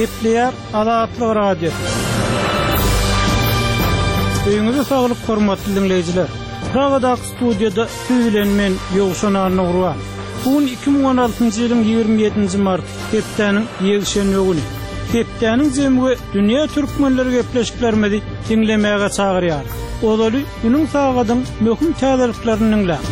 Gepleyer Adatly radio. Öňüňizde saglyk hormatly dinleýijiler. Pragadak studiýada süýlenmen Ýogşan Arnawruan. Bugün 2016-njy ýylyň 27-nji mart, hepdeniň ýegşenme güni. Hepdeniň jemgy dünýä türkmenleri gepleşiklermedi dinlemäge çagyrýar. Olaly günüň sagadyň möhüm täzeliklerini dinlä.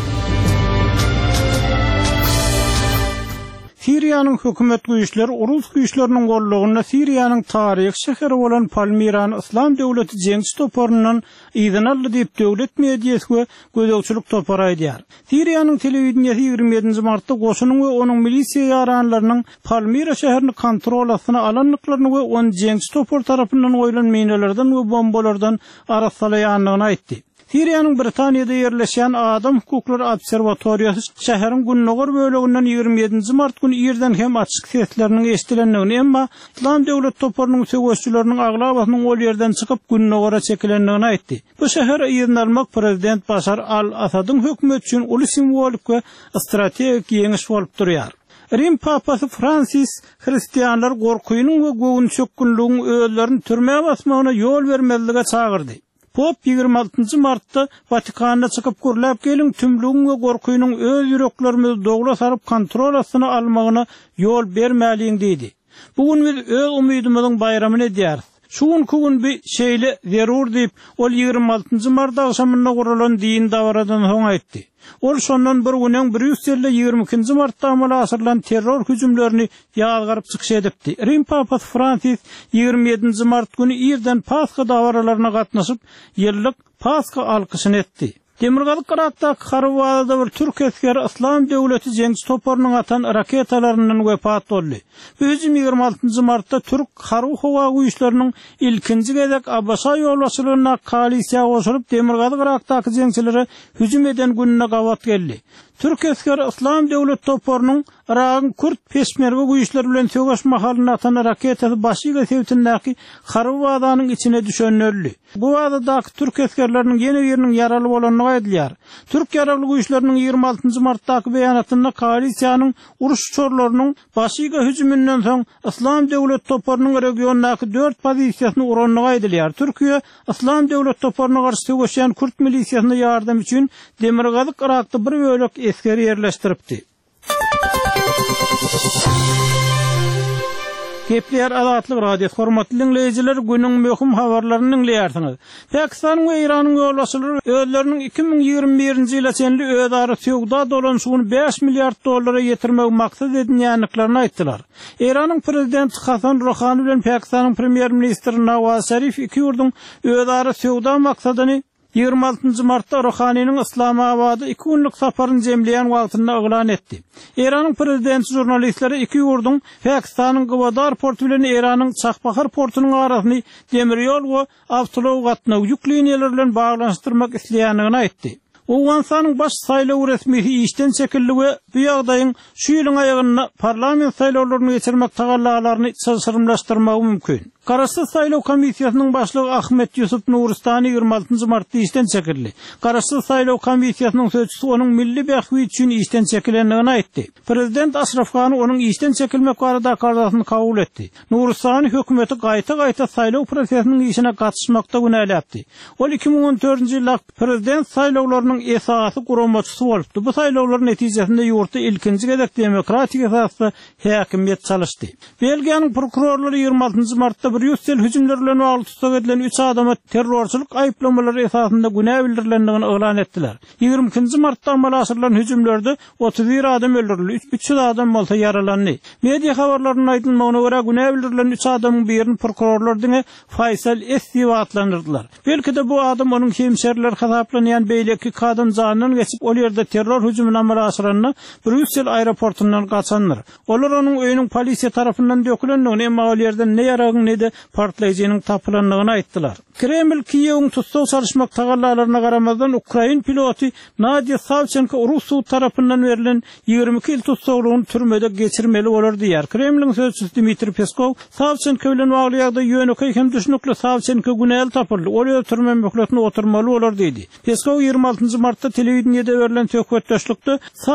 Siriýanyň hökümet güýçleri Rus güýçleriniň gollugyna Siriýanyň taryh şäheri bolan Palmirany Islam döwleti jeňsi toporundan ýygyny aldy diýip döwlet mediýasy gözegçilik toparýar. Siriýanyň telewizionyny 27-nji martda goşunyň we onuň milisiýa ýaranlarynyň Palmira şäherini kontrol astyna alanlyklaryny we onu jeňsi topor tarapyndan goýulan minalardan we bombalardan arasalaýanlygyny aýtdy. Siriýanyň Britaniýada ýerleşen Adam Hukuklary Obserwatoriýasy şäheriň Günnogor böleginden 27-nji mart günü ýerden hem açyk sesleriniň eşdilendigini, emma İslam döwlet toporunyň söwüşçüleriniň aglabasynyň ol ýerden çykyp Günnogora çekilendigini aýtdy. Bu şäher ýerden almak prezident Başar al-Asadyň hökümeti üçin uly simbolik we strategik ýeňiş bolup durýar. Rim papasy Francis hristiýanlar gorkuýynyň we göwün çökkünlüğüň öýlerini türmäge basmagyna ýol bermezlige çagyrdy. Pop 26-njy martda Vatikanda çykyp gürläp gelin tümlüğün we gorkuýynyň öz ýüreklerimizi dogla saryp kontrol astyna almagyna ýol bermäliň diýdi. Bugün biz öz umydymyzyň bayramy edýäris. Şugun bir şeýle zerur diýip ol 26-njy mart agşamyna guralan din dawradan soň aýtdy. Ol şondan bir günen Brüsselde 22-nji martda amala asyrylan terror hüjümlerini ýazgaryp çykyş edipdi. Rim papasy Francis 27-nji mart günü ýerden Paska dawralaryna gatnaşyp ýyllyk Paska alkyşyny etdi. Demirgalyk Irakda Karwada bir türk askeri İslam döwleti jeňsi toporunyň atan raketalaryndan wepat boldy. Bu hüjüm 26-njy martda türk harby howa güýçleriniň ilkinji gezek Abbasa ýolbaşçylygyna koalisiýa goşulyp Demirgalyk Irakdaky jeňçilere hüjüm eden gününe gawat geldi. Türk askeri İslam döwlet toporunyň Iragyň Kürt peşmerge güýçleri bilen söwüşme halyna atan raketaty başyga sewtindäki Karwadaanyň içine düşenlerli. Bu wagtda Türk askerleriniň ýene ýeriniň yaraly bolanyny aýdylýar. Türk ýaraly güýçleriniň 26-njy martdaky beýanatynda koalisiýanyň uruş çorlarynyň başyga hüjümünden soň İslam döwlet toporunyň regiondaky 4 pozisiýasyny uranyny aýdylýar. Türkiýe İslam döwlet toporunyna garşy söwüşýän Kürt milisiýasyna ýardam üçin Demirgalyk Irakda bir bölek eskeri ýerleşdiripdi. Gepleyer Adatly radio hormatly dinleýijiler, günüň möhüm habarlaryny dinleýärsiňiz. Pakistan we Iranyň ýolbaşçylary özleriniň 2021-nji ýyla çenli öýdary söwda dolanşygyny 5 milliard dollara ýetirmek maksat edilýänliklaryny aýtdylar. Iranyň prezidenti Hasan Rouhani bilen Pakistanyň premier ministri Nawaz Sharif iki ýurduň öýdary söwda maksadyny 26-njy martda Rouhanyň Islamabada 2 günlük saparyny jemleýän wagtynda eglan etdi. Iranyň prezidenti jurnalistlere iki ýurduň Pakistanyň Gwadar portu bilen Iranyň Çaqbahar portunyň arasyny demir ýol we awtolow gatnaw ýük liniýaları bilen baglanşdyrmak isleýänligini aýtdy. Owgansanyň baş saýlaw resmiýeti işden çekildi we bu ýagdaýyň şu ýylyň aýagyna parlament saýlawlaryny geçirmek tagallalaryny syrmlaşdyrmagy mümkin. Garaşsyz saýlaw komissiýasynyň başlygy Ahmet Yusuf Nuristani 26-njy martda işden çekildi. Garaşsyz saýlaw komissiýasynyň sözçüsi onuň milli bähwi üçin işden çekilendigini aýtdy. Prezident Ashraf Ghani onuň işden çekilmek barada kararlaryny kabul etdi. Nuristani hökümeti gaýta saýlaw prosesiniň işine gatnaşmakda günäläpdi. Ol 2014-nji ýylda prezident saýlawlarynyň esasy guramaçysy bolupdy. Bu saýlawlar netijesinde ýurtda ilkinji gezek demokratik esasda häkimiýet çalyşdy. Belgiýanyň prokurorlary 26-njy martda Brüssel hüjümleri bilen bagly tutsak edilen 3 adama terrorçylyk aýplamalary esasında günä bildirilendигini eglan etdiler. 22-nji martda amala asyrylan hüjümlerde 31 adam öldürildi, 300 adam bolsa yaralandy. Media habarlarynyň aýdylmagyna görä günä bildirilen 3 adamyň birini prokurorlar diňe Faysal Estiwa atlandyrdylar. Belki de bu adam onuň hemşeriler hasaplanýan beýleki kadyn janyny geçip ol ýerde terror hüjümüne amala asyranyny Brüssel aeroportundan gaçanlar. Olar onuň öýüniň polisiýa tarapyndan dökülendigini, emma ol ýerden ne ýaragyň ne de partlaýjynyň tapylandygyny aýtdylar. Kreml Kiýewiň tutsaw çalışmak tagallalaryna garamazdan Ukrain piloty Nadia Savchenko Rus suw tarapyndan berilen 22 ýyl tutsawlygyny türmede geçirmeli bolar diýär. Kremliň sözçüsü Dmitri Peskov Savchenko bilen bagly ýagdaý ýönekli hem düşnükli Savchenko günäl tapyldy. Ol türme möhletine oturmaly bolar diýdi. Peskov 26-njy martda telewizionyada berilen söhbetdeşlikde Savchenko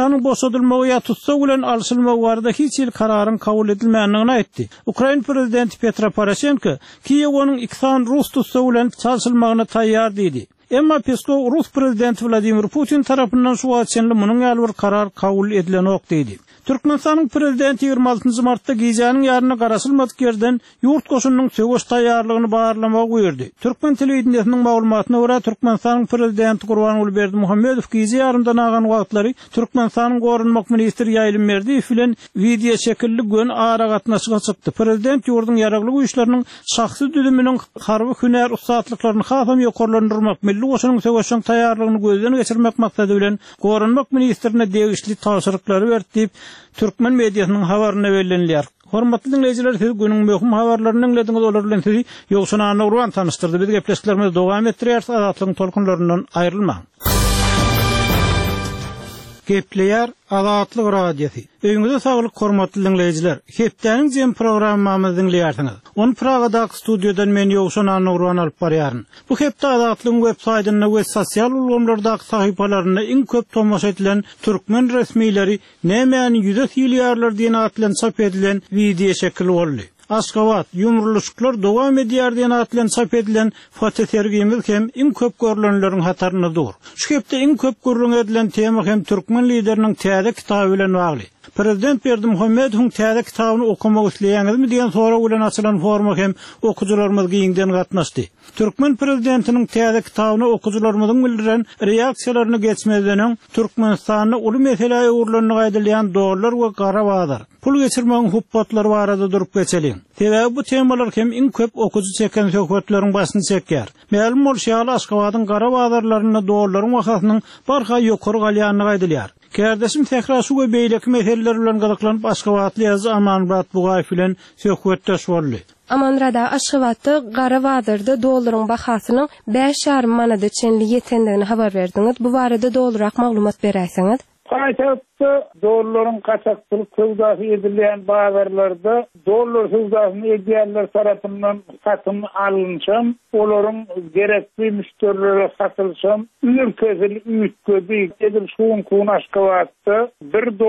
Türkmenistanyň boşadylmagy ýa tutsa bilen alşylmagy barada hiç il kararyň kabul edilmändigini aýtdy. Ukraina prezidenti Petro Poroshenko Kiýewyň 2 san Rus tutsa bilen çalşylmagyna taýýar diýdi. Emma Peskov Rus prezidenti Vladimir Putin tarapyndan şu wagtçynly munyň ýaly bir karar kabul edilen ok diýdi. Türkmenistanyň prezidenti 26 martda Gizyanyň ýaryna garaşylmadyk ýerden ýurt goşunynyň söwüş taýýarlygyny baarlamagy buyurdy. Türkmen telewizionynyň maglumatyna görä Türkmenistanyň prezidenti Gurbanuly Berdimuhammedow Gizya ýaryndan agan wagtlary Türkmenistanyň gorunmak ministri Ýaýlym Merdiýew bilen video şekilli gün ara gatnaşyga çykdy. Prezident ýurdun ýaragly güýçleriniň şahsy düdüminiň harby hünär ustaatlyklaryny hasam ýokarlandyrmak, milli goşunyň söwüşiň taýýarlygyny gözden geçirmek maksady bilen gorunmak ministrine degişli taşyryklary berdi. Türkmen mediýasynyň habaryna berilýär. Hormatly dinleýijiler, siz günüň möhüm habarlaryny dinlediňiz, olar bilen sizi Ýogşan Nurwan tanıştyrdy. Biz gepleşiklerimizi dowam etdirýär, azatlygyň tolkunlaryndan aýrylmaň. Gepleýär Azatlyk radiosi. Öýüňizde saglyk hormatly dinleýijiler. Hepdeniň jem programmamyzy dinleýärsiňiz. Onu Pragadaky studiodan men Ýogşan Nurwan alyp barýaryn. Bu hepde Azatlygyň web-saýtyna we sosial ulgamlardaky sahypalaryna iň köp tomoşa edilen türkmen resmiýleri nämäni ýüze ýyllar diýen atlan çap edilen video şekli boldy. Aşgabat, yumruluşuklar dowam edýär diýen atlan çap edilen fotosergimiz hem iň köp görülenleriň hatarına dur. Şu hepde iň köp görülen edilen tema hem türkmen lideriniň täze kitaby bilen bagly. Prezident Berdimuhammedowyň täze kitabyny okumak isleýäňizmi diýen soraw bilen açylan forma hem okujularymyz giňden gatnaşdy. Türkmen prezidentiniň täze kitabyny okujularymyzyň bildiren reaksiýalaryny geçmezden Türkmenistanyň uly meseleýe urlanyny gaýdylýan dogrular we garawazlar. Pul geçirmeň huppatlary barada durup geçelim. Sebäbi bu temalar hem iň köp okuju çeken söhbetleriň başyny çekýär. Ma'lum bolşýaly Aşgabatyň garawazlarlaryny dogrullaryň wakatynyň barha ýokary galýanyny gaýdylýar. Kardeşim tekrar şu ve beyleki meseleler bilen gazaklanıp Aşgabatly ýazy Amanrat Bugaýew bilen söhbetdeş boldy. Amanrada Aşgabatda Garawazyrda dollaryň bahasynyň 5,5 manada çenli ýetendigini habar berdiňiz. Bu barada dollarrak maglumat beräýsiňiz. Paýtagtda dollaryň kaçakçylyk sowdasy edilýän bazarlarda dollar sowdasyny edýänler tarapyndan satyn alynşam, olaryň gerekli müşterilere satylşam, ülkesel üýtgedi edil şuň kun Aşgabatda 1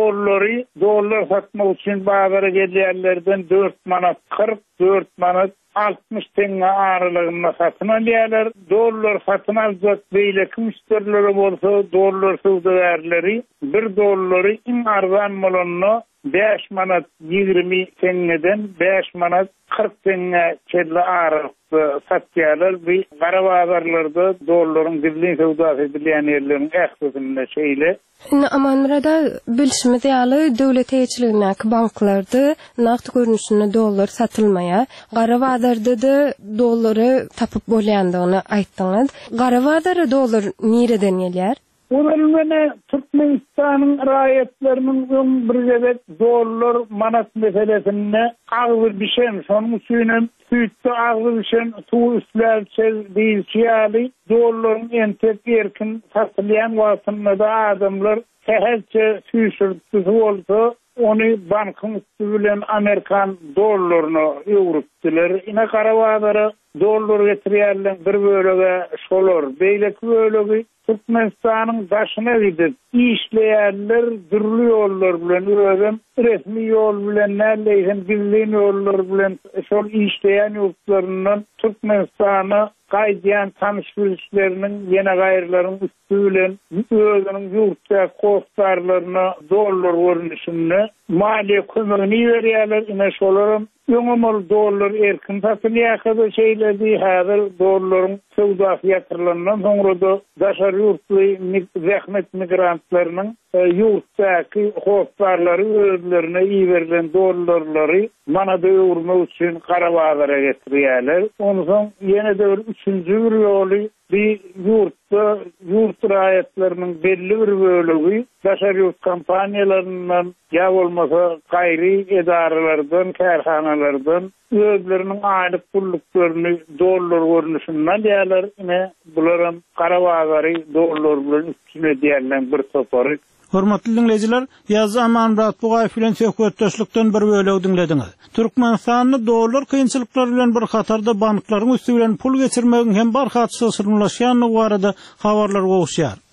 dollar satmak üçin bazara gelýänlerden 4 manat 40, 4 manat 60 tenge aralygyna satyn alýarlar. Dollar satyn aljak beýleki müşterilere bolsa dollar sowdagarlary 1 dollary iň arzan bolanyny 5 manat 20 tengeden 5 manat 40 tenge çelli aralygy satýarlar. Bu garawazarlarda dollaryň birliň sowdasy edilýän ýerleriň ähsesinde şeýle. Amanrada bilişimiz ýaly döwlet eýçiligindäki banklarda naqd görnüşinde dollar satylmaýar. Garawazarda da dollary tapyp bolýandygyny aýtdyňyz. Garawazarda dollar nireden gelýär? Olmana Türkmenistanyň raýatlarynyň öň birgede dollar manat meselesinde agzy bişen, şonuň üçin süýtde agzy bişen suw üstläpçe diýilýär. Dollaryň entek erkin satylýan wagtynda adamlar täze süýşürdi bolsa, onu bankyň bilen Amerikan dollaryny ýurupdylar. Ine garawazara dollar getirýärler bir bölege şolar. Beýleki bölegi Türkmenistanyň başyna gidip işleýärler türlü ýollar bilen özüm resmi ýol bilen näleýsen bildiň ýollar bilen şol işleýän ýurtlaryndan Türkmenistany gaýdýan tanışyşlarynın ýene gaýrylaryň üstü bilen özüniň ýurtda kostarlaryny dollar görnüşinde maliýe kömegini berýärler. Ine şolarym ýöňümel dollar erkin satylýar şeýledi. Häzir dollaryň sowdasy ýatyrylandan soňra da daşary ýurtly zähmet migrantlarynyň ýurtdaky hostarlary özlerine ýiberilen dollarlary manada ýurmak üçin Garawazara getirýärler. Ondan ýene de üçüncü bir ýoly bir ýurtda ýurt raýatlarynyň belli bir bölegi daşary ýurt kompaniýalarynyň ýa bolmasa gaýry edaralardan, kärhanalardan özleriniň aýlyk pulluklarını dollar görnüşinden diýerler. Ine bularam Garawazary dollar bilen üstüne diýerler bir topary. Hormatly dinleýijiler, ýazy Amanrat Bugaýew bilen söhbetdeşlikden bir bölegi dinlediňiz. Türkmenistanyň dollar kynçylyklary bilen bir hatarda banklaryň üstü bilen pul geçirmegiň hem barha sosyrlaşýanyny barada habarlar gowşýar.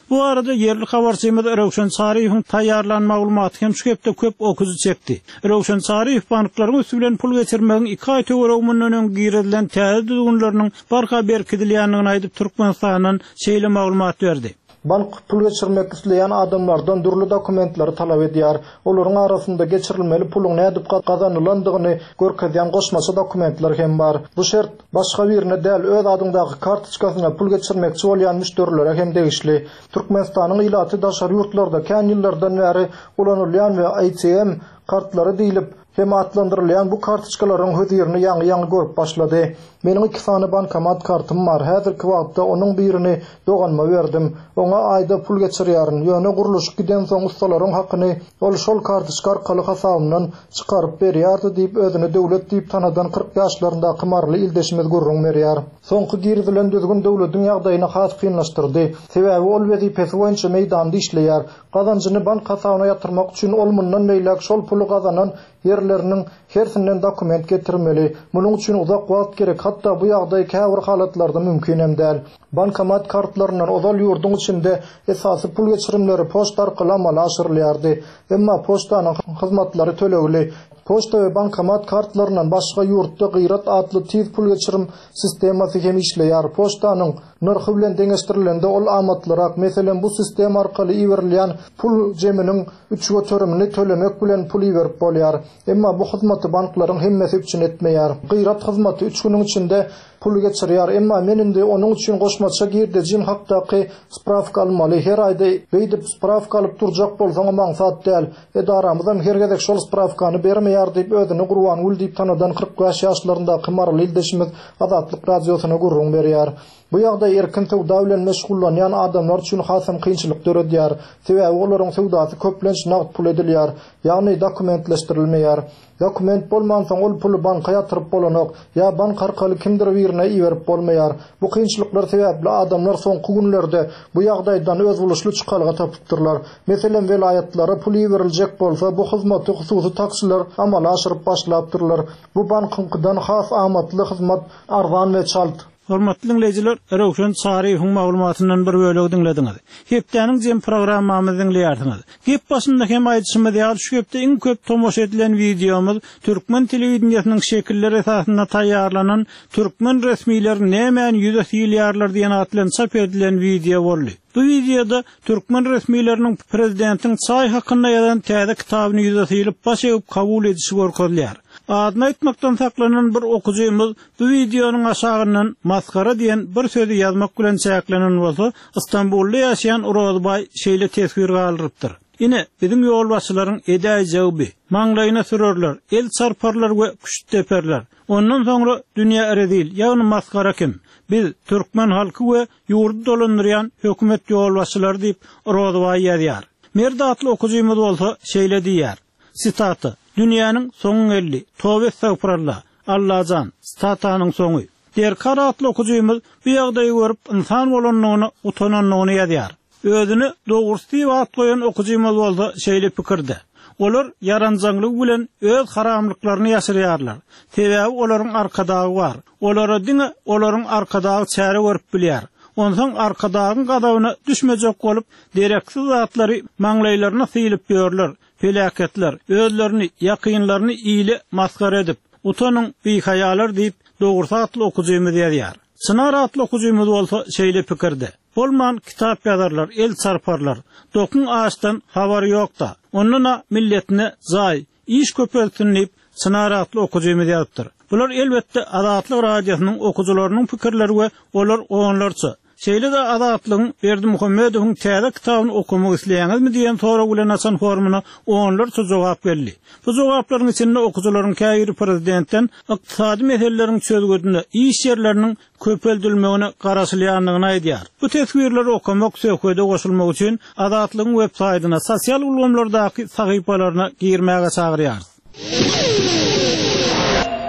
Bu arada yerli habarçymyz Rowşan Sariýewiň taýýarlan maglumaty hem şu hepde köp okuzy çekdi. Rowşan Sariýew banklaryň üstü bilen pul geçirmegiň 2 aý töweregünden girilen täze düzgünleriniň barka berkidilýändigini aýdyp Türkmenistanyň şeýle maglumat berdi. Bank pul geçirmek isteyen adamlardan dürlü dokumentleri talep edýär. Olaryň arasynda geçirilmeli pulun nädip gazanylandygyny görkezýän goşmaça dokumentler hem bar. Bu şert başga birine däl öz adyndaky kartoçkasyna pul geçirmekçi bolýan müşterilerä hem degişli. Türkmenistanyň ilaty daşary ýurtlarda kän ýyllardan bäri ulanylýan we ATM kartlary diýilip hem atlandyrylýan bu kartoçkalaryň hödýerini ýaňy görüp başlady. Meniň 2 sany bankomat kartym bar. Häzirki wagtda onuň birini doganma berdim. Oňa aýda pul geçirýäryn. Ýöne guruluş giden soň ustalaryň hakyny şol kartoçka arkaly hasabymdan çykaryp berýärdi diýip özüni döwlet diýip tanadan 40 ýaşlarynda kymarly ildeşimiz gurrun berýär. Soňky girdilen düzgün döwletiň ýagdaýyna has kynlaşdyrdy. Sebäbi ol wezipesi boýunça meýdanda işleýär. Gazanjyny bank hasabyna ýatyrmak üçin ol mundan meýlek şol pulu gazanan yerlerinin hersinden dokument getirmeli. Bunun üçin uzak wagt gerek. Hatta bu ýagdaý käbir halatlarda mümkin hem däl. Bankomat kartlarynyň ozal ýurduň içinde esasy pul geçirimleri poçta arkaly amalga aşyrylýardy. Emma poçtanyň hyzmatlary tölegli. Poçta we bankomat kartlarynyň başga ýurtda gyrat adly tiz pul geçirim sistemasy hem işleýär. Poçtanyň narhy bilen deňeşdirilende ol amatlarak, meselen bu sistem arkaly iwerilýän pul jeminiň 3 törümini tölemek bilen pul iwerip bolýar. Emma bu hyzmaty banklaryň hemmesi üçin etmeýär. Gyrat hyzmaty 3 güniň içinde pul geçirýär. Emma meninde onuň üçin goşmaça girdejim hakdaky spravka almaly. Her aýda beýdip spravka alyp durjak bolsaň maňsat däl. Edaramyzdan hergedek şol spravkany bermeýär diýip özüni gurban ul diýip tanadan 45 ýaşlarynda kymarly ildeşimiz Azatlyk radiosyna gurrun berýär. Bu ýagdaý erkin sowda bilen meşgullanýan adamlar üçin hasam kynçylyk döredýär. Sebäbi olaryň sowdasy köplenç nagd pul edilýär, ýagny dokumentleşdirilmeýär. Dokument bolmansoň ol puly banka ýatyryp bolanok, ýa bank arkaly kimdir birine iwerip bolmaýar. Bu kynçylyklar sebäpli adamlar soňky günlerde bu ýagdaýdan öz buluşly çykalga tapypdyrlar. Meselen welaýatlara pul iweriljek bolsa, bu hyzmaty hususy taksiler amala aşyryp başlapdyrlar. Bu bankyňkydan has amatly hyzmat arzan we çalt. Hormatly dinleyijiler, Rowşan Sariýewiň maglumatyndan bir bölegi dinlediňiz. Hepdeniň jem programmamyzy dinleýärdiňiz. Gep başynda hem aýdyşymy diýär, şu hepde iň köp tomoş edilen videomyz türkmen telewizionynyň şekilleri esasynda taýýarlanan türkmen resmiýleri nämen ýüzesýärler diýen atlan çap edilen video boldy. Bu videoda türkmen resmiýleriniň prezidentiň çay hakynda ýazan täze kitabyny ýüzesýilip baş egip kabul edişi görkezýär. Adını aytmaktan saklanan bir okujymyz bu videonun aşağından maskara diýen bir sözi ýazmak bilen çäklenen bolsa, İstanbulda ýaşaýan Urozbay şeýle tesbir galyrypdyr. Ine bizim ýolbaşçylaryň edäý jawaby, maňlaýyna sürerler, el çarparlar we kuş teperler. Ondan soňra dünýä eredil, ýagny maskara kim? Biz türkmen halky we ýurdu dolandyrýan hökümet ýolbaşçylary diýip Urozbay ýazýar. Merdatly okujymyz bolsa şeýle diýär. Sitatı: Dünýäniň soňy elli, tövbe estağfurullah, Allahjan, statanyň soňy. Derkar atly okujymyz bu ýagdaýy görüp insan bolanlygyny utananlygyny ýazýar. Özüni dogrusyp atlaýan okujymyz bolsa şeýle pikirde. Olar yaranjanlyk bilen öz haramlyklaryny ýaşyrýarlar. Sebäbi olaryň arkadagy bar. Olara diňe olaryň arkadagy çäre görüp bilýär. Ondan arkadagyň gadawyna düşmejek bolup, dereksiz zatlary maňlaýlaryna sylyp ýörler. Felaketler, özlerini, yakınlarını iyili maskara edip, utanyň beýhaýalar diýip, dogry atly okujymyz ýazýar. Sınar atly okujymyz bolsa şeýle pikirde. Bolman kitap ýazarlar, el çarparlar. Dokun ağaçtan habary ýokda. Onunla milletine zay, iş köpeltin diýip, sınar atly okujymyz ýazypdyr. Bular elbetde Azatlyk radiosynyň okujylarynyň pikirleri we olar oňlarça. Şeýle de Azatlygyň Berdimuhammedowyň täze kitabyny okumak isleýäňizmi diýen soraw bilen açan formuna onlarça jogap berdi. Bu jogaplaryň içinde okujylaryň käýri prezidentden ykdysady meseleleriň çözgüdinde iş ýerleriniň köpeldilmegine garaşylýanlygyny aýdýar. Bu tesbirleri okumak söhbede goşulmak üçin Azatlygyň web saýtyna, sosial ulgamlardaky sahypalaryna girmäge çagyrýar.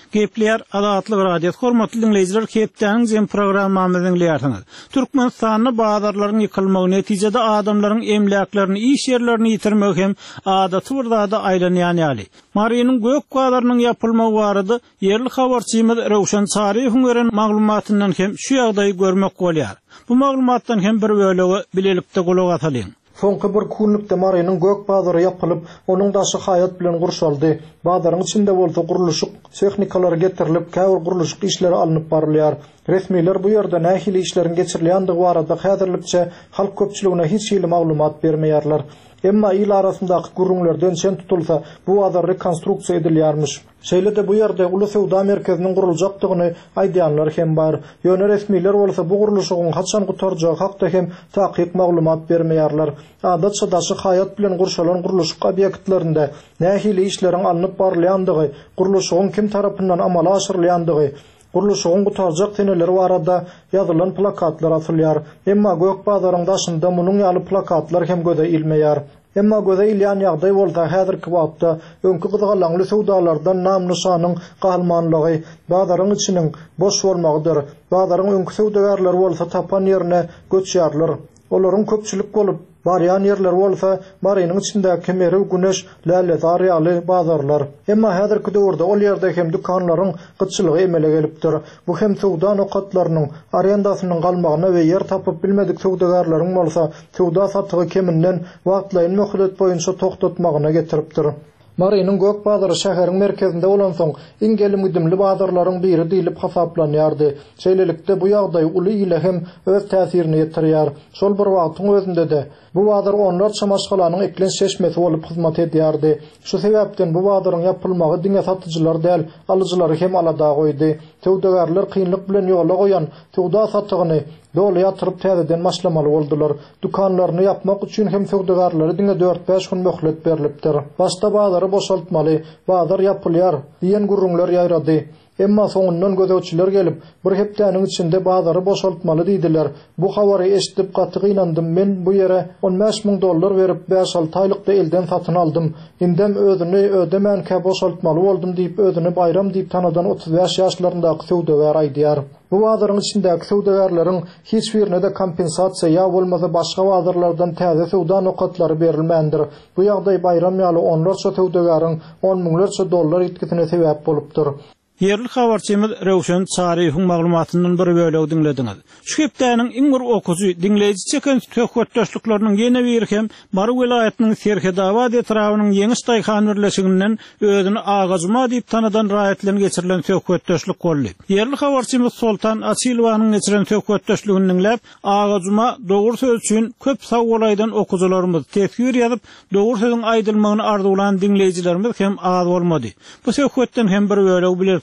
Gepler Adatlyk radio hormatly dinleyijiler, Kepden jem programmamyzy dinleýärsiňiz. Türkmenistanyň bazarlaryň ýykylmagy netijede adamlaryň emläklerini, iş ýerlerini ýitirmek hem adaty birde aýlanýan ýaly. Marynyň gök galarynyň ýapylmagy barady ýerli habarçymyz Rewşan Çaryýewiň beren maglumatyndan hem şu ýagdaýy görmek bolýar. Bu maglumatdan hem bir bölegi bilelikde gulak atalyň. Soňky bir kunlukda Marynyň gök bazary ýapylyp, onuň daşy haýat bilen gurşaldy. Bazaryň içinde bolsa guruluşyk tehnikalary getirilip, käwir guruluşyk işleri alınıp barylýar. Resmiler bu ýerde nähili işleriň geçirilýändiги barada häzirlikçe halk köpçüligine hiç ýyly maglumat bermeýärler. Emma il arasındaky gurrunlardan sen tutulsa, bu bazar rekonstruksiýa edilýärmiş. Şeýlede bu ýerde uly sowda merkeziniň guruljakdygyny aýdýanlar hem bar. Ýöne resmiler bolsa bu guruluşyň haçan gutarjagy hakda hem takyk maglumat bermeýärler. Adatça daşy haýat bilen gurşalan guruluşyk obýektlerinde nähili işleriň alınıp barylýandygy, guruluşyň kim tarapyndan amala aşyrylýandygy, guruluşyň gutarjak teneleri barada ýazylan plakatlar asylýar. Emma gök bazaryň daşynda munyň ýaly plakatlar hem göze ilmeýär. Emma göze ilýän ýagdaý bolsa häzirki wagtda öňkü gyzgalanly sowdalardan nam nişanyň galmanlygy, bazaryň içiniň boş bolmagydyr. Bazaryň öňkü sowdagarlar bolsa tapan ýerine göçýärler. Olaryň köpçülik bolup baryan yerler bolsa, Marynyň içinde kemeri, güneş, lälet, aryaly bazarlar. Emma häzirki döwürde ol ýerde hem dukanlaryň gytçylygy emele gelipdir. Bu hem sowda nokatlarynyň aryandasynyň galmagyna we yer tapyp bilmedik sowdagarlaryň bolsa, sowda satygy keminden wagtlaýyn möhlet boýunça toktatmagyna getiripdir. Marynyň gök bazary şäheriň merkezinde bolan soň iň gelimgidimli bazarlaryň biri diýilip hasaplanýardy. Şeýlelikde bu ýagdaý uly ile hem öz täsirini ýetirýär. Şol bir wagtyň özünde de bu bazar onlarça maşgalanyň eklen şeşmesi bolup hyzmat edýärdi. Şu sebäpden bu bazaryň ýapylmagy diňe satyjylar däl, alyjylary hem alada goýdy. Sowdagarlar kynlyk bilen ýola goýan sowda satygyny doly ýatyryp täzeden başlamaly boldular. Dukanlaryny ýapmak üçin hem sowdagarlary diňe 4-5 gün möhlet berilipdir. Başda bazary boşaltmaly, bazar ýapylýar diýen gurrunlar ýaýrady. Emma soňundan gözäçiler gelip, bir hepdäniň içinde bazary boşaltmaly diýdiler. Bu habary eşitip gaty gynandym. Men bu ýere $15,000 berip 5-6 aýlykda elden satyn aldym. Indem özüni ödemänkä boşaltmaly boldum diýip özüni bayram diýip tanadan 35 ýaşlaryndaky sowdagar aýdýar. Bu bazaryň içindäki sowdagarlaryň hiç birine de kompensasiýa ýa bolmasa başga bazarlardan täze sowda nokatlary berilmändir. Bu ýagdaý bayram ýaly onlarça sowdagaryň $10,000 ýetkisine sebäp bolupdyr. Yerli habarçymyz Rewşan Çaryýewiň maglumatyndan bir bölegi dinlediňiz. Şu hepdäniň iň bir okuzy dinleýiji çeken töhwetdaşlyklarynyň ýene bir hem Mary welaýatynyň Serhedabad etrawynyň ýeňi staýhan birleşiginden özüni Agazyma diýip tanadan raýatlaryň geçirilen töhwetdaşlyk boldy. Yerli habarçymyz Soltan Asilwanyň geçirilen töhwetdaşlygyny dinläp, Agazyma dogry söz üçin köp sag bolaýdan okuzylarymyz tesgir ýazyp, dogry sözüň aýdylmagyny arzuwlan dinleýijilerimiz hem az bolmady. Bu töhwetden hem bir bölegi bilen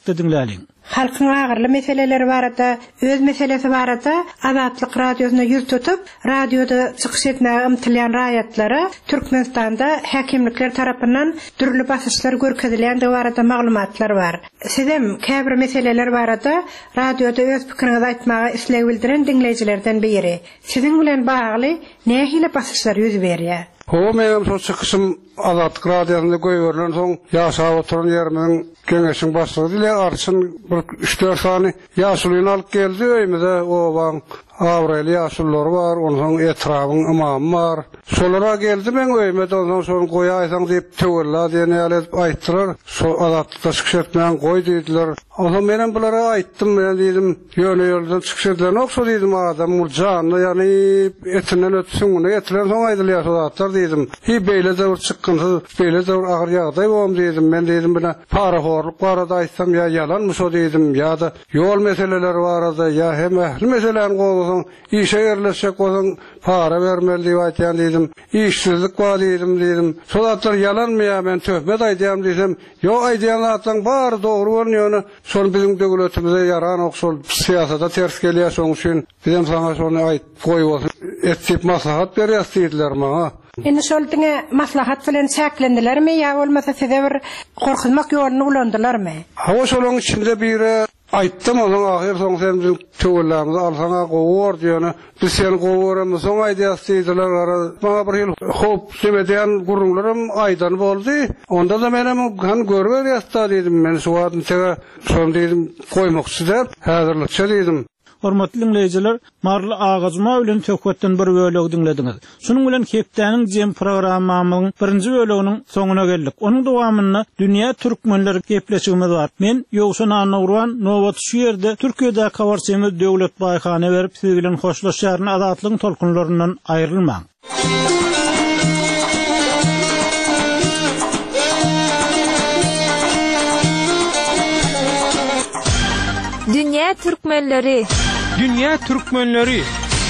halkyň agyrly meseleleri barada, öz meselesi barada Adatlyk radiosyna ýüz tutup, radioda çykyş etmäge ymtylýan raýatlara Türkmenistanda häkimlikler tarapyndan türlü basyşlar görkezilýändigi barada maglumatlar bar. Sizem käbir meseleler barada radioda öz pikiriňizi aýtmaga isleg bildiren dinleýijilerden biri. Siziň bilen bagly nähili basyşlar ýüz berýär? Meňem şu çykyşym Adatlyk radiosyna goýberlen soň ýaşap oturan ýerimiň Geňeşiň başlygy dile arçyn bir 3-4 sany ýaşulyny alyp geldi öýmede owaň Avreli ýaşullary bar, onuň etrawyň imamy bar. Şolara geldi men öýmede onuň şonu goýaýsaň diýip töwella diýen ýaly aýtdylar. Şo adatda çykşetmän goý diýdiler. Onuň menen bulara aýtdym, men diýdim, ýöne ýoldan çykşetler okşa diýdim adam murjany, ýani etinden ötüňüne getiren soň aýdylýar adatlar diýdim. Hi beýle döwür çykgyndy, beýle döwür agyr ýagdaý bolum diýdim. Men diýdim buna paraxorluk barada aýtsam ýa ýalanmy şo diýdim, ýa-da ýol meseleleri barada, ýa hem ähli meselelerini goýaň, işe ýerleşek bolsaň para bermeli diýip aýtýan diýdim. İşsizlik bar diýdim. Şolatlar ýalanmy ýa men töhmet aýdýam diýsem, ýok aýdýan zatlaryň bar dogry bolýany. Şol biziň döwletimize ýaran okşol siýasata ters gelýär, şoň üçin bizem saňa şonu aýtyp goýup etip maslahat berýär diýdiler maňa. Indi şol diňe maslahat bilen çäklendilermi ýa bolmasa size bir gorkuzmak ýoluny ulandylarmy? Hawa şolaň içinde biri Aytdım onun ahir soň sen bizim töwellerimizi alsaňa gowur diýeni. Biz seni gowuramy soň aýdýas diýdiler. Bana bir ýyl hop demedýän gurullarym aýdan boldy. Onda da menem han görber ýasta diýdim. Men şu wagtyn çega şol diýdim goýmakçy dep häzirlikçe diýdim. Hormatly dinleyijiler, marly agazma bilen töhbetden bir bölegi dinlediňiz. Şunuň bilen Hepdäniň jem programmamyň birinji böleginiň soňuna geldik. Onuň dowamyny dünýä türkmenleri gepleşigimiz bar. Men Ýogşan Anawran nowat şu ýerde Türkiýede kawarsymyz Döwlet Baýhany berip siz bilen hoşlaşýaryn azatlygyň tolkunlaryndan aýrylmaň. Dünya Türkmenleri. Dünya Türkmenleri.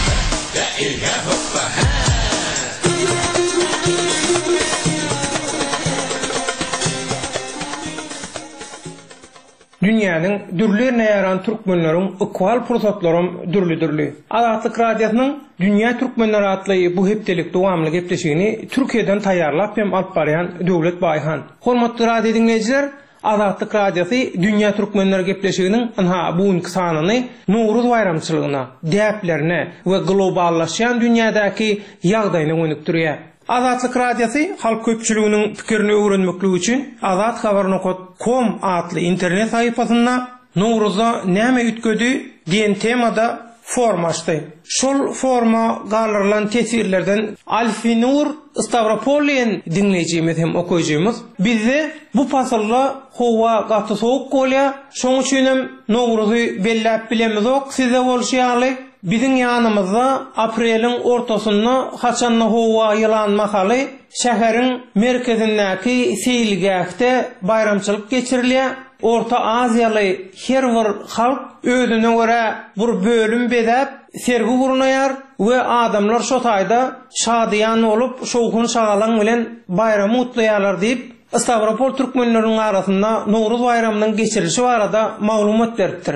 Dünýäniň dürlerine ýaran türkmenleriň ikwal pursatlarym dürli. Azatlyk radiosynyň Dünya Türkmenleri atly bu hepdelik dowamly gepleşigini Türkiýeden taýýarlap hem alyp barýan Döwlet Baýhan. Hormatly radio dinleyijiler, Azatlyk radiosi Dünya Türkmenleri gepleşiginiň bugunky sanyny Nowruz bayramçylygyna, däplerine we globallaşýan dünýädäki ýagdaýyna öňükdirýär. Azatlyk radiosi halk köpçüliginiň pikirini öwrenmeklik üçin azathabar.com adly internet sahypasynda Nowruzda näme ütgedi diýen temada forma açdy. Şol forma galyrylan tesirlerden Alfinur Stavropolien dinleýijimiz hem okuyjymyz. Bizde bu pasalla howa gaty soğuk bolýar. Şoň üçin hem Nowruzy belläp bilemizok size bolşýarly. Bizim ýanymyzda apreliň ortasynda haçanna howa ýylanmak haly şäheriň merkezindäki seýilgähde bayramçylyk geçirilýär. Orta Aziýaly her bir halk özüne görä bir bölüm bedäp sergi gurnaýar we adamlar şo taýda şadyan olup şowkun şagalan bilen bayram utlaýarlar diýip Stavropol türkmenläriniň arasynda Nowruz bayramynyň geçirilişi barada maglumat beripdir.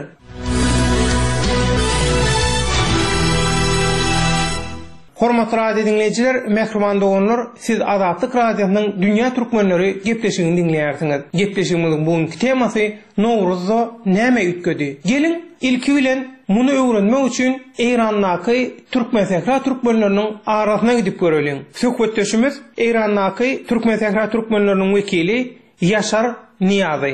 Hormatly radio dinleyijiler, mehriman dogonlar, siz Azatlyk radiosynyň Dünya Türkmenleri gepleşigini dinleýärsiňiz. Gepleşigimiziň bugunky temasy Nowruzda näme ütgedi? Gelin ilki bilen muny öwrenmek üçin Eýrandaky türkmen sähra türkmenleriniň arasyna gidip görelim. Söhbetdeşimiz Eýrandaky türkmen sähra türkmenleriniň wekili Ýaşar Niýazy.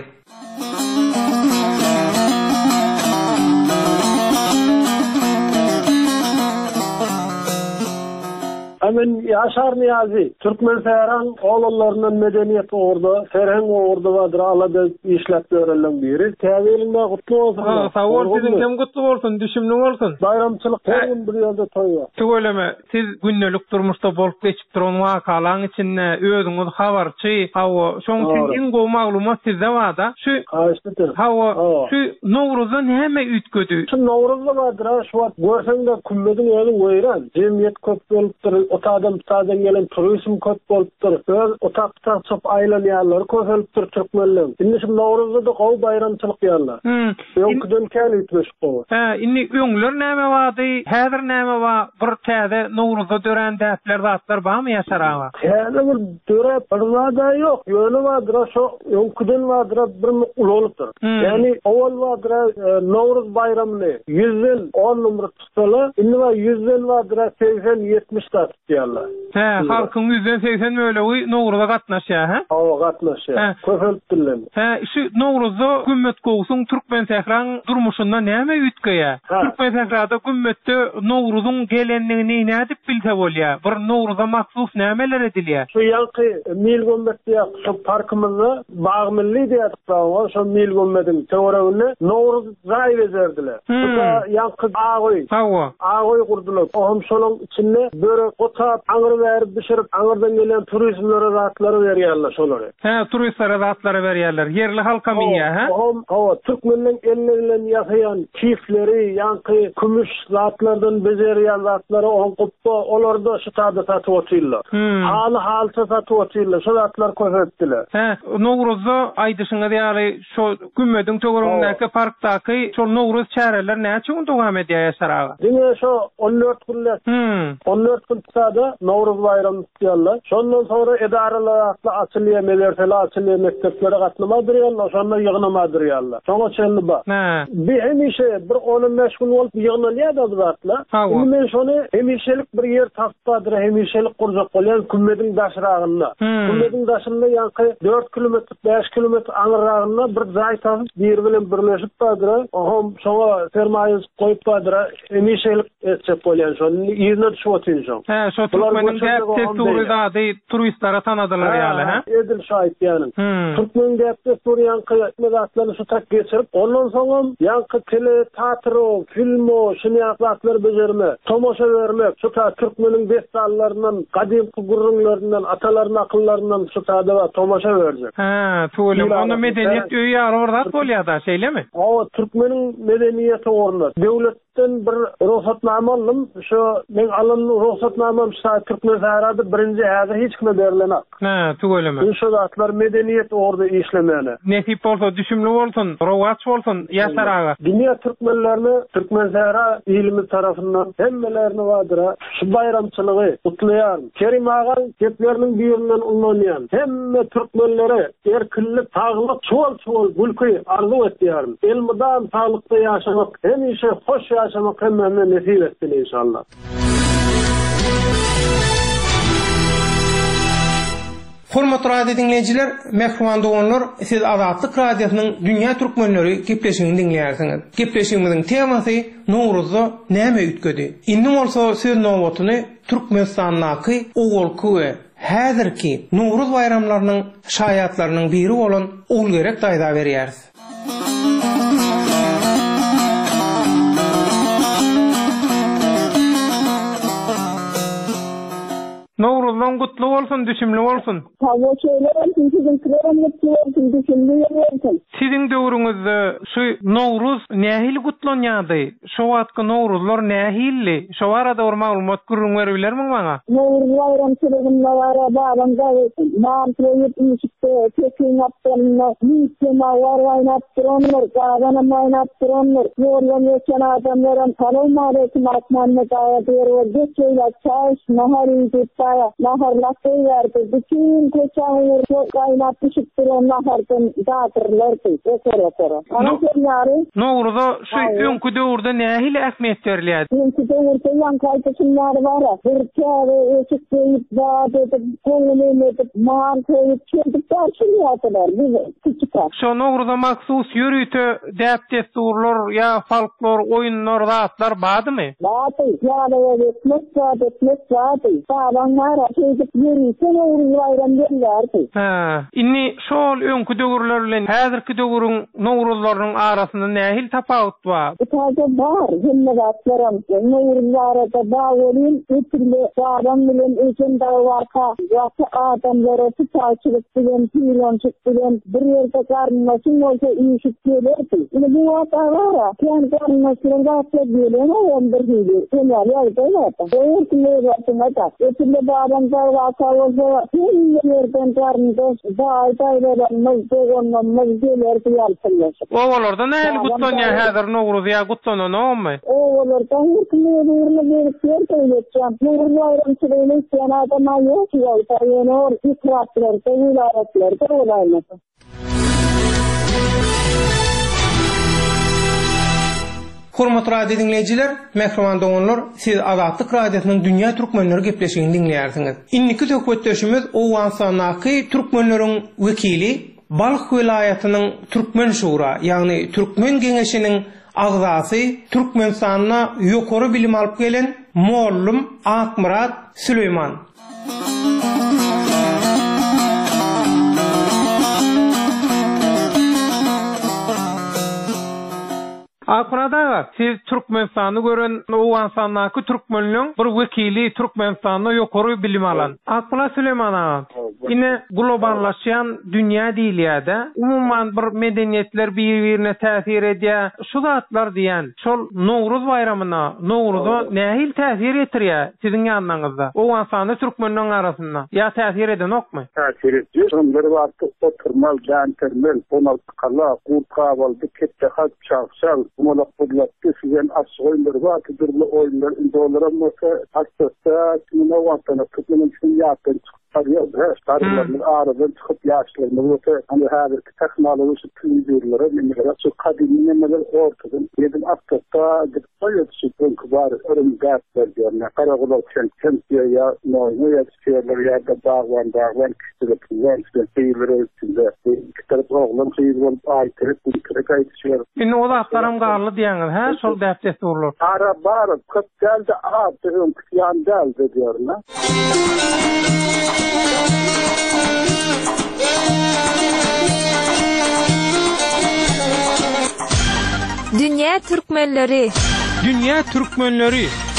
Amen Ýaşar Niýazy, Türkmen sähran oğullaryndan medeniýet uğurda, ferheng uğurda wadyr alada işläp berelen biri. Täwelinde gutly bolsun. Sag ol, siziň hem gutly bolsun, düşümli bolsun. Bayramçylyk her gün bir ýerde toýýar. Tögeleme, siz günnelik durmuşda bolup geçip duran wakalaryň içinde özüňiz habarçy, hawa şoň üçin iň gowy maglumat sizde wada. Şu hawa şu Nowruzda näme ütgedi? Şu Nowruzda wadyr, şu wagt görseňde kümmediň ýeri weýran. Jemgyýet köp bolupdyr. Otadan gelen turizm köp bolupdyr. Öz otakta çöp aýlanýarlar köp bolupdyr türkmenler. Indi şu Nowruzda da gowy bayramçylyk ýarlar. Ýokdan käli ütmeş gowy. Indi öňler näme wady? Häzir näme wa? Bir täze Nowruzda dören däpler zatlar barmy Ýaşar aga? Häzir bir döre bir wada ýok. Ýöne wadyr şo öňküden wadyr bir ul bolupdyr. Ýani awal wadyr Nowruz bayramyny 100 10 numara tutsalar, indi 100 wadyr 80-70 diýerler. Halkyň 180 möleği Nowruzda gatnaşýar, ha? Gatnaşýar. Köpelipdirler. Şu Nowruzda gümmet gowsuň türkmen sähraň durmuşynda näme ütgeýär? Türkmen sährada gümmetde Nowruzyň gelenligini nädip bilse bolýar? Bir Nowruza maksus nämeler edilýär? Şu ýalky Mil Gömbetde şu parkymyzda Baý Milli diýip şu Mil Gömbediň töwereginde Nowruz zaý bezerdiler. Ýalky agoy gurdular. Oňam şonuň içinde börek otap, aňyr berip bişirip, aňyrdan gelen turizmlere rahatlary berýärler şolary. Turistlere rahatlary berýärler. Yerli halka miňe, ha? Türkmenliň elleri bilen ýasaýan kifleri, ýanky kümüş zatlardan bezerýän zatlary oňupda, olarda şu taýda satyp otyrlar. Hal satyp otyrlar. Şu zatlar köpetdiler. Nowruzda aýdyşyňyz ýaly şu Gümmediň töweregindäki parkdaky şu Nowruz çäreler näçe dowam edýär Ýaşar aga? Diňe şu 14 günler. 14 gün da Novruz bayramı tutýarlar. Şondan sonra edaralar açylýar, melerseler açylýar, mekteplere gatnamadyrylar, şonda ýygnamadyrylar. Şoňa çelli bar. Bir hemişe bir onu meşgul bolup ýygnalýar da zatlar. Men şonu hemişelik bir yer tapdadyr, hemişelik kurjak bolýan kümmediň daşragynda. Kümmediň daşynda ýanky 4 kilometr, 5 kilometr aňyragynda bir jaý tapyp bir bilen birleşip badyr. Oňa şoňa sermaýe goýup badyr. Hemişelik etjek bolýan şonu ýerine düşüp oturýan. Şu Türkmeniň gäp turistlara tanadylar ýaly, ha? Edil şahit ýany. Türkmen gäp teoriýany kıymetlerini şu tak geçirip, ondan sonra yankı tele, teatro, filmo, şunu yaklaşları becerme, tomoşa vermek, şu ta Türkmenin destanlarından, kadim gurrunlarından, ataların akıllarından şu ta da tomoşa verecek. Tuğulum, onu medeniyet öýü arwurdat bolýar da, şeýle mi? Türkmenin medeniyeti ornat. Devletten bir ruhsatname aldım. Şu men alan ruhsatnamam şu Türkmen Saharadı birinci häzir hiç kime berilenak. Tuğulum. Şu zatlar medeniyet orada işlemeli. Nesip bolsa, düşümlü bolsun, rowaç bolsun, ýasaraga. Dünya Türkmenlerini Türkmen Sahara ilimi tarafından hemmelerini vadyra şu bayramçylygy kutlayan, Kerim Agan geplerinin birinden ullanyan, hemme Türkmenleri erkinlik, taglyk, çol gülkü arzu etýär. Elmydam taglykda ýaşamak, hemişe hoş ýaşamak hemmeme nesip etsin inşallah. Hormatly radio dinleyijiler, mehman doganlar, siz Azatlyk radiosynyň Dünýä Türkmenleri gepleşigini dinleýärsiňiz. Gepleşigimiziň temasy Nowruzda näme ütkedi? Indi bolsa söz nowbatyny Türkmenistanyň owalky we häzirki Nowruz bayramlarynyň şaýatlarynyň biri bolan Ulgerek daýda berýäris. Nowruzdan gutly bolsun, düşümli bolsun. Siziň döwrüňizde şu Nowruz nähil gutlanýardy? Şu wagtky Nowruzlar nähilli? Şu arada bir maglumat gurrun berýärmi maňa? Nowruz bayramçylygynda bara baganda nam proýektinde tekin yapdylar. Nima war oynap duranlar, gagana oynap duranlar. Ýoldan geçen adamlar tanymady ki markmanny gaýa berýär. Geçýär çaýş, nahary naharlakta yerdi. Bütün koçanlar kaynap düşüp duran nahardan dağıtırlardı. Nowruzda şu öňkü döwürde nähil ähmiýet berilýär? Öňkü döwürde ýankaýtysynlar bar. Bir käre eşik goýup dağıtyp, koňulyny edip, man koýup çelip barşylýardylar. Şu Nowruzda maksus ýürüýte däp desturlar ýa folklor oýunlar zatlar barmy? Bady. Ýa-da etmek. Babanlar çeýip ýürüýse Nowruz bayram berýärdi. Inni şol öňkü döwürler bilen häzirki döwürüň Nowruzlarynyň arasynda nähil tapawut bar? Taýda bar. Hemmegatlaram Nowruzlarda bagolyn ötürli adam bilen öýken dawaka ýa-da adamlara tutachlyk bilen, pilonçyk bilen bir ýerde garnaşyň bolsa ýyşyp gelerdi. Ine bu wagtda bara, keň garnaşyň wagtda gelen bir ýyl. Ýa-da ýa-da. Ötürli adamlar wagtda bolsa ýerden garnaşyň Owalarda näme gutlanýar häzir Nowruz ýa gutlananmy? Owalarda hukmyny berip berýär. Nowruz bayramçylygyny sen adama ýok ýa-da ikraplarda, wilayatlarda bolarlar. Hormatly radio dinleyijiler, mehman doganlar, siz Azatlyk radiosynyň Dünýä Türkmenleri gepleşigini dinleýärsiňiz. Inniki söhbetdeşimiz Owensanaky Türkmenleriň wekili, Balx vilayatynyň Türkmen şura, ýagny Türkmen geňeşiniň agzasy, Türkmenistanyna ýokary bilim alyp gelen Mollum Akmurat Süleyman. Akmurada siz Türkmenistany gören Owensanaky Türkmenliň bir wekili, Türkmenistanyna ýokary bilim alan. Akmurat Süleyman ağa, ine globallaşýan dünýä diýilýär-de, umumyň bir medeniýetler bir-birine täsir edýär. Şu zatlar diýen, şol Nowruz bayramyna, Nowruzda nähil täsir etirýär siziň ýanyňyzda? Owensany Türkmenliň arasynda ýa täsir edenokmy? Täsir edýär. Şonlar wagtda oturmal, jantermel, 16 kala, gurka boldy, ketde halk çağşal, molaklar kesilen açık oyunları var ki durumlu oyunlar indolara masa hassasta kimine vatana tutmanın için yaptığın çıkarıyor. Starlarının ağrıdan çıkıp yaşlarını öte hani her teknoloji tüydürlere minlere çok kadimi nemeler ortadan yedim aktatta gidip yetişikten kibar örüm gâtler diyorlar. Karakola çemsiye ya noynu yetişiyorlar ya da dağvan kişilikler seyirleri içinde kitap oğlan seyir olup ayetleri kırık ayetişiyor. Şimdi o da aktarım garlı diyanız, he? Sol deftesi olur. Ara barı kıt geldi ağabeyim kıyan geldi diyorlar. Dünya Türkmenleri. Dünya Türkmenleri.